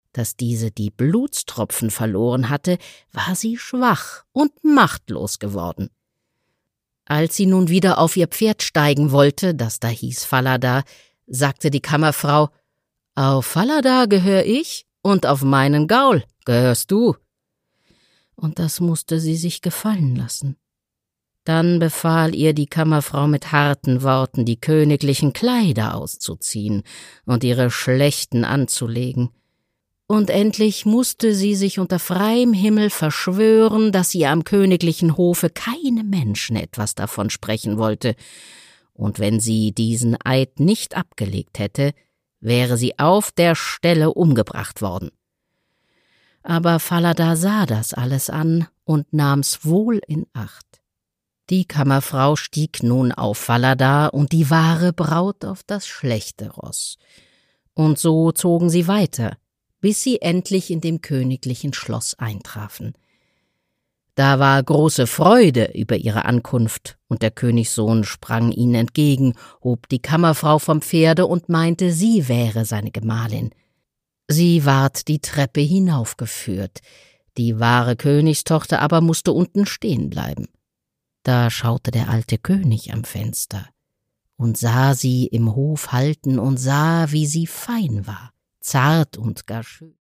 dass diese die Blutstropfen verloren hatte, war sie schwach und machtlos geworden. Als sie nun wieder auf ihr Pferd steigen wollte, das da hieß Falada, sagte die Kammerfrau: »Auf Falada gehör ich und auf meinen Gaul gehörst du.« Und das musste sie sich gefallen lassen. Dann befahl ihr die Kammerfrau mit harten Worten, die königlichen Kleider auszuziehen und ihre schlechten anzulegen. Und endlich musste sie sich unter freiem Himmel verschwören, dass sie am königlichen Hofe keinem Menschen etwas davon sprechen wollte, und wenn sie diesen Eid nicht abgelegt hätte, wäre sie auf der Stelle umgebracht worden. Aber Falada sah das alles an und nahm's wohl in Acht. Die Kammerfrau stieg nun auf Falada und die wahre Braut auf das schlechte Ross. Und so zogen sie weiter, bis sie endlich in dem königlichen Schloss eintrafen. Da war große Freude über ihre Ankunft, und der Königssohn sprang ihnen entgegen, hob die Kammerfrau vom Pferde und meinte, sie wäre seine Gemahlin. Sie ward die Treppe hinaufgeführt, die wahre Königstochter aber musste unten stehen bleiben. Da schaute der alte König am Fenster und sah sie im Hof halten und sah, wie sie fein war, zart und gar schön.